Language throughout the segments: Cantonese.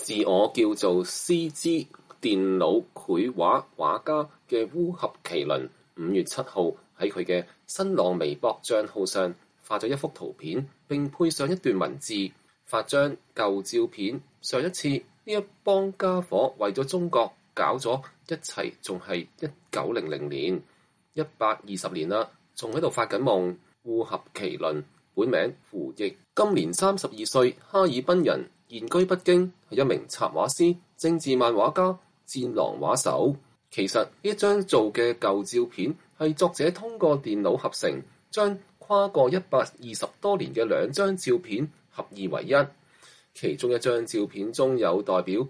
自我叫做CG電腦繪畫畫家嘅烏合麒麟5月7號喺佢嘅新浪微博帳號上發咗一幅圖片，並配上一段文字，發張舊照片。上一次呢一幫家伙為咗中國搞咗一齊，仲係1900年，120年啦，仲喺度發緊夢。烏合麒麟本名胡奕，今年32歲，哈爾濱人，現居北京，係一名插畫師、政治漫畫家、戰狼畫手。其實呢一張做嘅舊照片係作者通過電腦合成，將跨過120多年嘅兩張照片合二為一。其中一張照片中有代表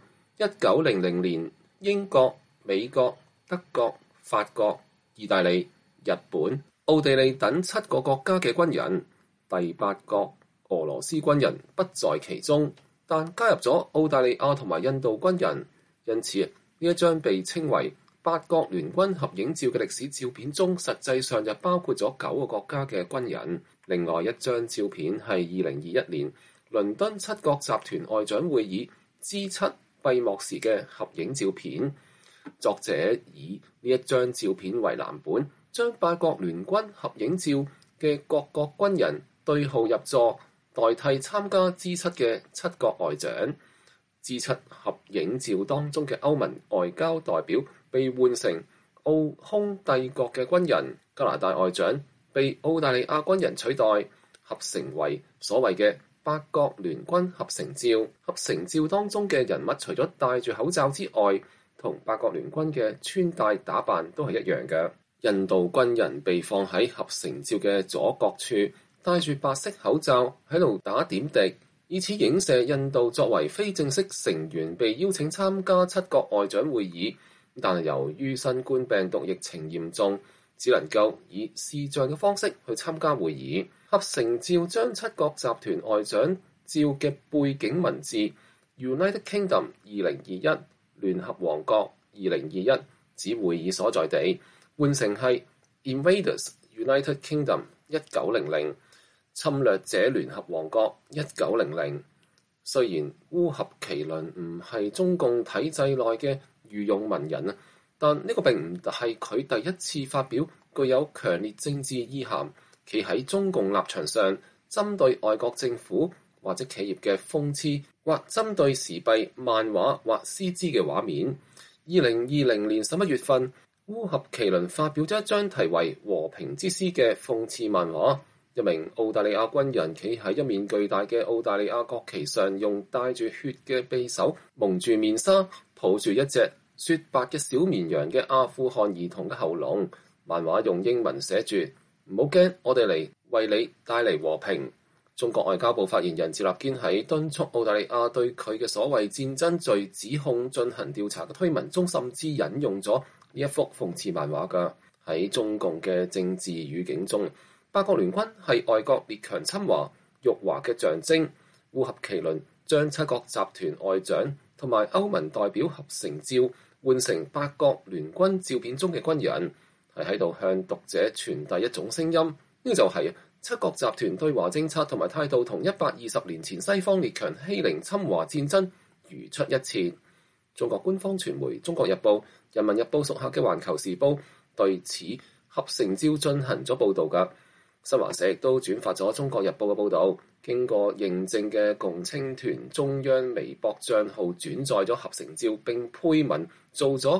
1900年英國、美國、德國、法國、意大利、日本、奧地利等7個國家嘅軍人，第8國俄羅斯軍人不在其中，但加入咗澳大利亞同埋印度軍人，因此呢一張被稱為8國聯軍合影照嘅歷史照片中，實際上就包括咗9個國家嘅軍人。另外一張照片係2021年倫敦7國集團外長會議 G7 閉幕時嘅合影照片。作者以呢一張照片為藍本，將8國聯軍合影照嘅各國軍人對號入座，代替參加 G7 嘅7國外長。G7 合影照當中嘅歐盟外交代表被換成奧匈帝國嘅軍人，加拿大外長被澳大利亞軍人取代，合成為所謂嘅8國聯軍合成照。合成照當中嘅人物除咗戴住口罩之外，同8國聯軍嘅穿戴打扮都係一樣嘅。印度軍人被放喺合成照嘅左角處，戴住白色口罩喺度打點滴，以此影射印度作為非正式成員被邀請參加7國外長會議，但係由於新冠病毒疫情嚴重，只能夠以視像嘅方式去參加會議。合成照將7國集團外長照嘅背景文字 United Kingdom 2021聯合王國2021指會議所在地，換成係 Invaders United Kingdom 1900侵略者聯合王國1900。雖然烏合麒麟唔係中共體制內嘅御用文人啊，但呢個並唔係佢第一次發表具有強烈政治意涵，企喺中共立場上針對外國政府或者企業嘅諷刺，或針對時弊漫畫或 CG 嘅畫面。2020年11月份，烏合麒麟發表咗一張題為《和平之詩》嘅諷刺漫畫。一名澳大利亞軍人企喺一面巨大嘅澳大利亞國旗上，用帶住血嘅匕首蒙住面紗，抱住一隻雪白嘅小綿羊嘅阿富汗兒童嘅喉嚨。漫畫用英文寫住：唔好驚，我哋嚟為你帶嚟和平。中國外交部發言人趙立堅喺敦促澳大利亞對佢嘅所謂戰爭罪指控進行調查嘅推文中，甚至引用咗呢一幅諷刺漫畫㗎。喺中共嘅政治語境中，8國聯軍係外國列強侵華辱華嘅象徵。烏合麒麟將7國集團外長同埋歐盟代表合成照換成8國聯軍照片中嘅軍人，係喺度向讀者傳遞一種聲音，呢就係7國集團對華政策同埋態度同120年前西方列強欺凌侵華戰爭如出一轍。中國官方傳媒《中國日報》、《人民日報》屬下嘅《環球時報》對此合成照進行咗報導㗎。新華社亦都轉發咗《中國日報》嘅報導，經過認證嘅共青團中央微博帳號轉載咗合成照並配文做咗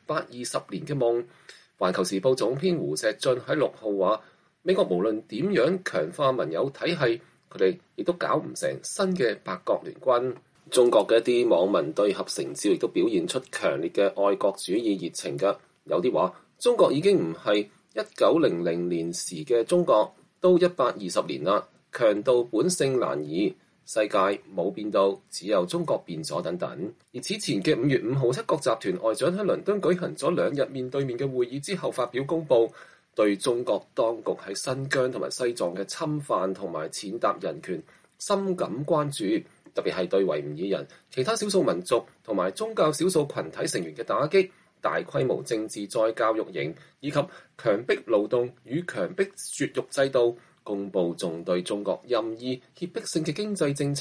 120年嘅夢。《環球時報》總編胡錫進喺6號話：美國無論點樣強化盟友體系，佢哋亦都搞唔成新嘅8國聯軍。中國嘅一啲網民對合成照亦都表現出強烈嘅愛國主義熱情㗎，有啲話中國已經唔係1900年時嘅中國，都120年啦，強盜本性難移，世界冇變到，只有中國變咗等等。而此前嘅5月5號，7國集團外長喺倫敦舉行咗2日面對面嘅會議之後發表公報，對中國當局喺新疆同埋西藏嘅侵犯同埋踐踏人權深感關注，特別係對維吾爾人、其他少數民族同埋宗教少數群體成員嘅打擊、大規模政治再教育營以及強迫勞動與強迫絕育制度，公佈仲對中國任意脅迫性嘅經濟政策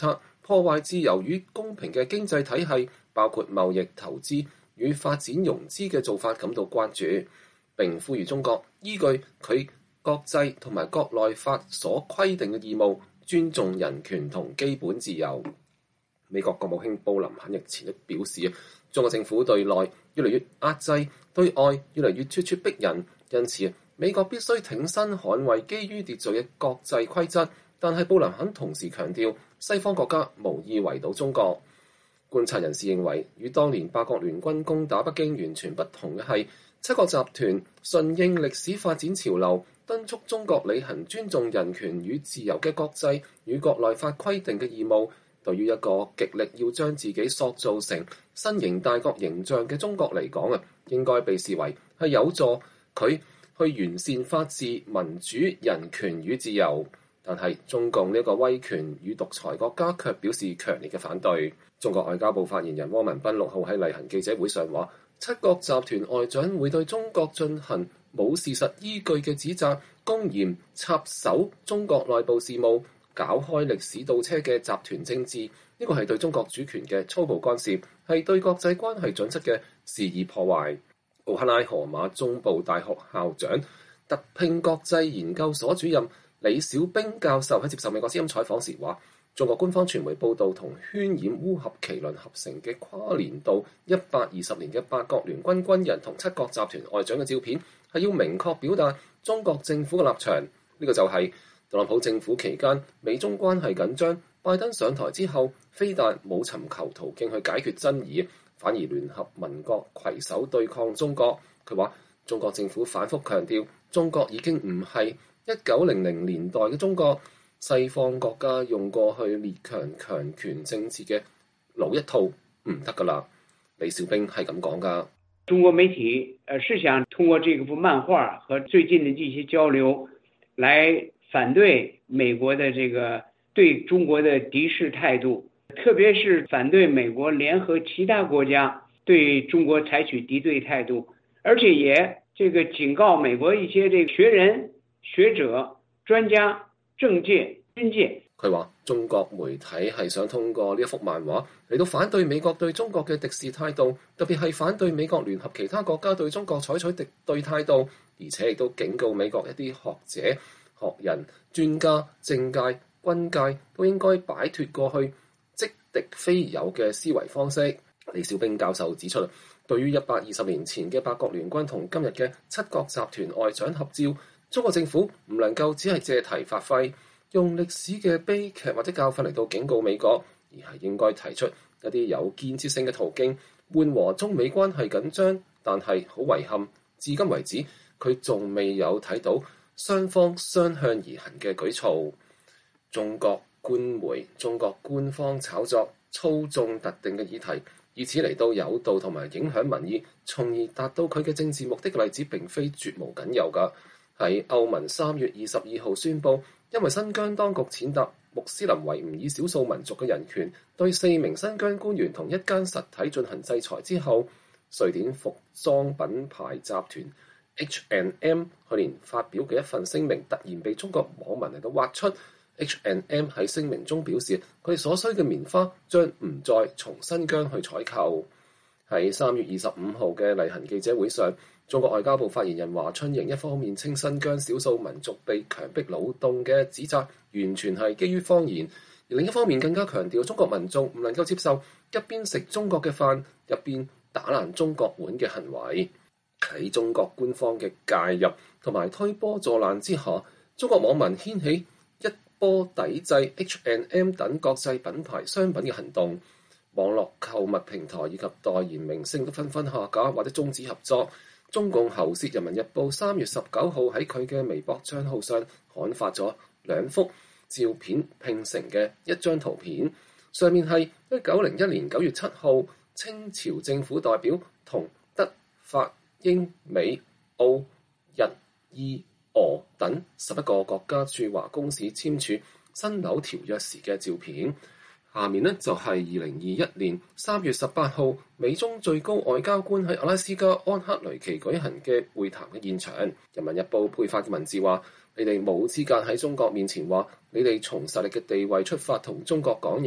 破壞自由與公平嘅經濟體系，包括貿易、投資與發展融資嘅做法感到關注，並呼籲中國依據佢國際同埋國內法所規定嘅義務，尊重人權同基本自由。美國國務卿布林肯日前亦表示，中國政府對內越嚟越壓制，對外越嚟越咄咄逼人，因此美國必須挺身捍衛基於秩序嘅國際規則。但係布林肯同時強調，西方國家無意圍堵中國。觀察人士認為，與當年八國聯軍攻打北京完全不同嘅係，七國集團順應歷史發展潮流，敦促中國履行尊重人權與自由嘅國際與國內法規定嘅義務。對於一個極力要將自己塑造成新型大國形象嘅中國嚟講應該被視為係有助佢去完善法治、民主、人權與自由。但係中共呢個威權與獨裁國家卻表示強烈嘅反對。中國外交部發言人汪文斌6號喺例行記者會上話，七國集團外長會對中國進行冇事實依據嘅指責，公然插手中國內部事務，搞開歷史倒車嘅集團政治，呢個係對中國主權嘅粗暴干涉，係對國際關係準則嘅肆意破壞。奧克拉荷馬中部大學校長、特聘國際研究所主任李小兵教授喺接受美國之音採訪時話，中國官方傳媒報道同渲染烏合麒麟合成嘅跨年度120年嘅八國聯軍軍人同七國集團外長嘅照片，係要明確表達中國政府嘅立場。呢個就係特朗普政府期間美中關係緊張，拜登上台之後，非但冇尋求途徑去解決爭議，反而聯合盟國攜手對抗中國。佢話中國政府反覆強調，中國已經唔係1900年代嘅中國，西方國家用過去列強強權政治嘅老一套唔得噶啦。李小兵係咁講噶。 中國媒體是想通過這部漫畫和最近的這些交流，來反對美國的這個對中國的敵視態度，特別是反對美國聯合其他國家對中國採取敵對態度，而且也這個警告美國一些這個學人、學者、專家、政界、軍界。 佢話中國媒體係想通過呢一幅漫畫嚟到反對美國對中國嘅敵視態度，特別係反對美國聯合其他國家對中國採取敵對態度，而且亦都警告美國一啲學者、學人、專家、政界、軍界都應該擺脫過去即敵非友嘅思維方式。李小兵教授指出，對於120年前嘅八國聯軍同今日嘅七國集團外長合照，中國政府唔能夠只係借題發揮，用歷史嘅悲劇或者教訓嚟到警告美國，而係應該提出一啲有建設性嘅途徑，緩和中美關係緊張。但係好遺憾，至今為止佢仲未有睇到雙方相向而行嘅舉措。中國官媒、中國官方炒作、操縱特定嘅議題，以此嚟到誘導同埋影響民意，從而達到佢嘅政治目的嘅例子並非絕無僅有㗎。喺歐盟3月22號宣布，因為新疆當局踐踏穆斯林維吾爾少數民族嘅人權，對4名新疆官員同一間實體進行制裁之後，瑞典服裝品牌集團 H&M 去年發表嘅一份聲明，突然被中國網民嚟到挖出。H&M 喺聲明中表示，佢哋所需嘅棉花將唔再從新疆去採購。喺3月25號嘅例行記者會上，中國外交部發言人華春瑩一方面稱新疆少數民族被強迫勞動嘅指責完全係基於謊言，而另一方面更加強調中國民眾唔能夠接受一邊食中國嘅飯，一邊打爛中國碗嘅行為。喺中國官方嘅介入同埋推波助瀾之下，中國網民掀起一波抵制 H&M 等國際品牌商品嘅行動。網絡購物平台以及代言明星都紛紛下架或者終止合作。中共喉舌《人民日報》3月19號喺佢嘅微博帳號上刊發咗2幅照片拼成嘅一張圖片，上面係1901年9月7號清朝政府代表同德、法、英、美、澳、日、意、俄等11個國家駐華公使簽署辛丑條約時嘅照片。下面呢，就係2021年3月18號美中最高外交官喺阿拉斯加安克雷奇舉行嘅會談嘅現場。《人民日報》配發嘅文字話：你哋冇資格喺中國面前話你哋從實力嘅地位出發同中國講嘢，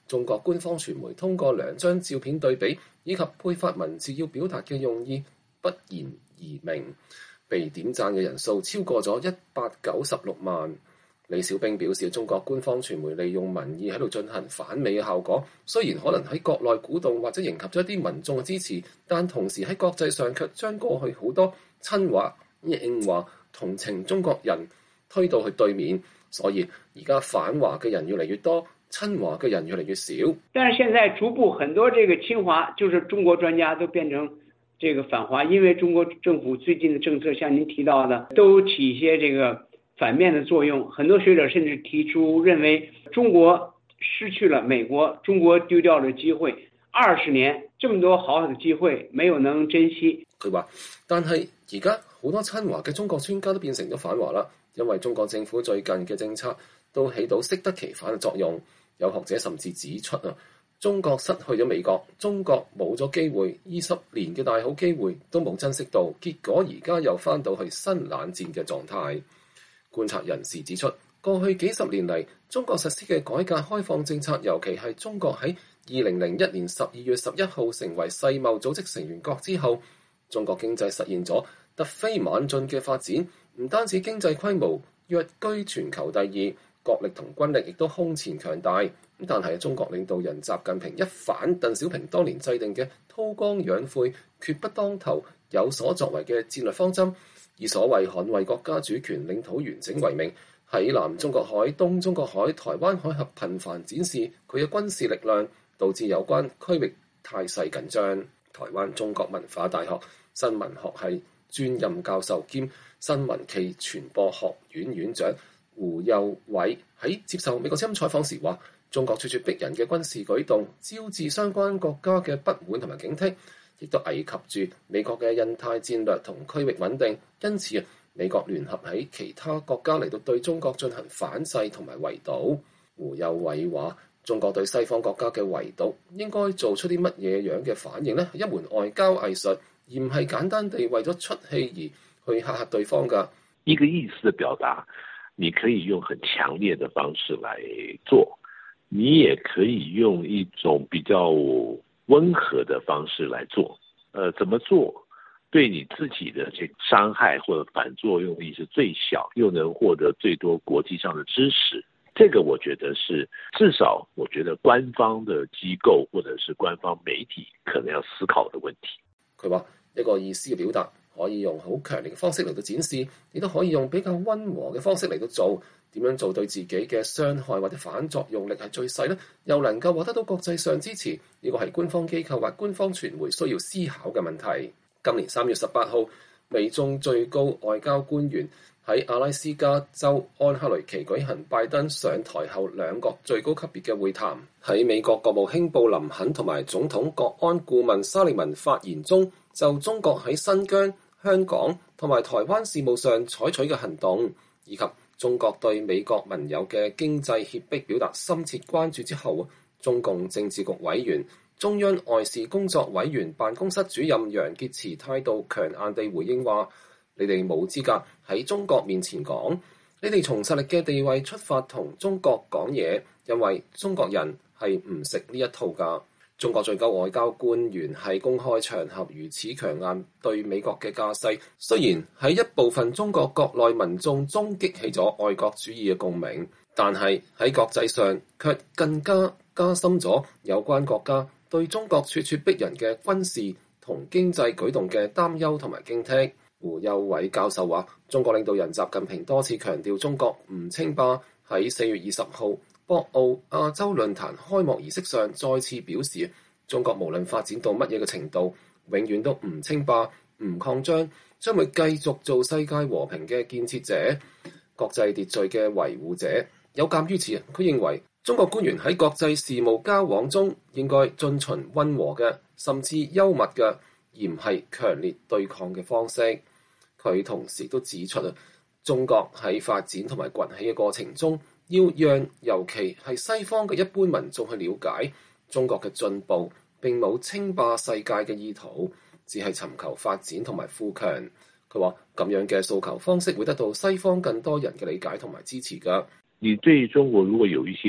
中國官方傳媒通過兩張照片對比以及配發文字要表達嘅用意不言而明，被點讚嘅人數超過咗196萬。李小兵表示，中國官方傳媒利用民意喺度進行反美嘅效果，雖然可能喺國內鼓動或者迎合咗一啲民眾嘅支持，但同時喺國際上卻將過去好多親華、認華、同情中國人推到去對面，所以而家反華嘅人越嚟越多，親華嘅人越嚟越少。 但是現在逐步很多這個親華，就是中國專家都變成這個反華，因為中國政府最近的政策，像您提到的，都起一些這個反面的作用。很多學者甚至提出認為，中國失去了美國，中國丟掉了機會，20年這麼多好的機會沒有能珍惜。 佢話，但係而家好多親華嘅中國專家都變成咗反華啦，因為中國政府最近嘅政策都起到適得其反嘅作用。有學者甚至指出中國失去咗美國，中國冇咗機會，20年嘅大好機會都冇珍惜到，結果而家又翻到去新冷戰嘅狀態。觀察人士指出，過去幾十年嚟，中國實施嘅改革開放政策，尤其係中國喺2001年12月11號成為世貿組織成員國之後，中國經濟實現咗突飛猛進嘅發展，唔單止經濟規模躍居全球第2，國力同軍力亦都空前強大。但係中國領導人習近平一反鄧小平當年制定嘅韜光養晦、決不當頭、有所作為嘅戰略方針，以所謂捍衛國家主權、領土完整為名，喺南中國海、東中國海、台灣海峽頻繁展示佢嘅軍事力量，導致有關區域態勢緊張。台灣中國文化大學新聞學系專任教授兼新聞暨傳播學院院長胡幼偉喺接受美國之音採訪時話，中國咄咄逼人嘅軍事舉動招致相關國家嘅不滿同埋警惕，亦都危及住美國嘅印太戰略同區域穩定。因此美國聯合喺其他國家嚟到對中國進行反制同埋圍堵。胡幼偉話，中國對西方國家嘅圍堵應該做出啲乜嘢樣嘅反應呢？係一門外交藝術，而唔係簡單地為咗出氣而去嚇嚇對方㗎。 一個意思的表達，你可以用很強烈的方式來做，你也可以用一種比較溫和的方式來做。怎麼做對你自己的這個傷害或者反作用力是最小，又能獲得最多國際上的支持？這個我覺得是至少我覺得官方的機構或者是官方媒體可能要思考的問題。 佢話一個意思嘅表達可以用好強烈嘅方式嚟到展示，亦都可以用比較溫和嘅方式嚟到做。點樣做對自己嘅傷害或者反作用力係最細呢？又能夠獲得到國際上支持？呢個係官方機構或官方傳媒需要思考嘅問題。今年3月18號，美中最高外交官員喺阿拉斯加州安克雷奇舉行拜登上台後兩國最高級別嘅會談。喺美國國務卿布林肯同埋總統國安顧問沙利文發言中，就中國喺新疆、香港同埋台灣事務上採取嘅行動，以及中國對美國盟友嘅經濟脅迫表達深切關注之後，中共政治局委員、中央外事工作委員辦公室主任楊潔篪態度強硬地回應話：你哋冇資格喺中國面前講，你哋從實力嘅地位出發同中國講嘢，因為中國人係唔食呢一套㗎。中國最高外交官員喺公開場合如此強硬對美國嘅架勢，雖然喺一部分中國國內民眾中激起咗愛國主義嘅共鳴，但係喺國際上卻更加深咗有關國家對中國咄咄逼人嘅軍事同經濟舉動嘅擔憂同埋警惕。胡幼偉教授話，中國領導人習近平多次強調中國唔稱霸，喺4月20號博鰲亞洲論壇開幕儀式上再次表示，中國無論發展到乜嘢嘅程度，永遠都唔稱霸、唔擴張，將會繼續做世界和平嘅建設者、國際秩序嘅維護者。有鑑於此，佢認為中國官員喺國際事務交往中應該遵循溫和嘅，甚至幽默嘅，而唔係強烈對抗嘅方式。佢同時都指出中國喺發展同埋崛起嘅過程中，要讓尤其係西方嘅一般民眾去了解中國嘅進步並冇稱霸世界嘅意圖，只係尋求發展同埋富強。佢話咁樣嘅訴求方式會得到西方更多人嘅理解同埋支持㗎。 你對中國如果有一些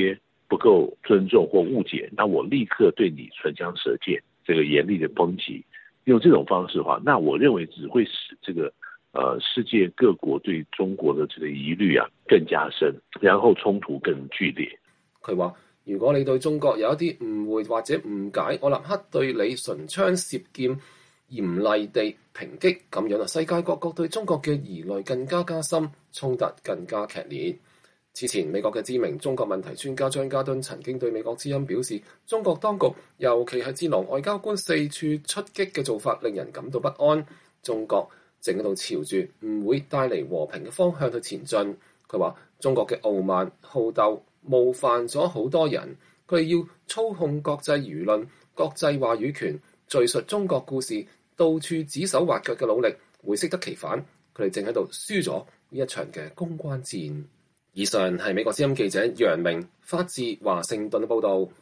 不夠尊重或誤解，那我立刻對你唇槍舌劍，這個嚴厲的抨擊。用這種方式的話，那我認為只會使這個世界各國對中國的這個疑慮更加深，然後衝突更劇烈。 佢話：如果你對中國有一啲誤會或者誤解，我立刻對你唇槍舌劍，嚴厲地抨擊。咁樣世界各國對中國嘅疑慮更加加深，衝突更加劇烈。此前，美國嘅知名中國問題專家張家敦曾經對美國之音表示，中國當局尤其係戰狼外交官四處出擊嘅做法，令人感到不安。中國正喺度朝住唔會帶嚟和平嘅方向去前進。佢話：中國嘅傲慢好鬥冒犯咗好多人，佢哋要操控國際輿論、國際話語權，敘述中國故事，到處指手畫腳嘅努力會適得其反。佢哋正喺度輸咗呢一場嘅公關戰。以上係美國之音記者楊明發自華盛頓嘅報導。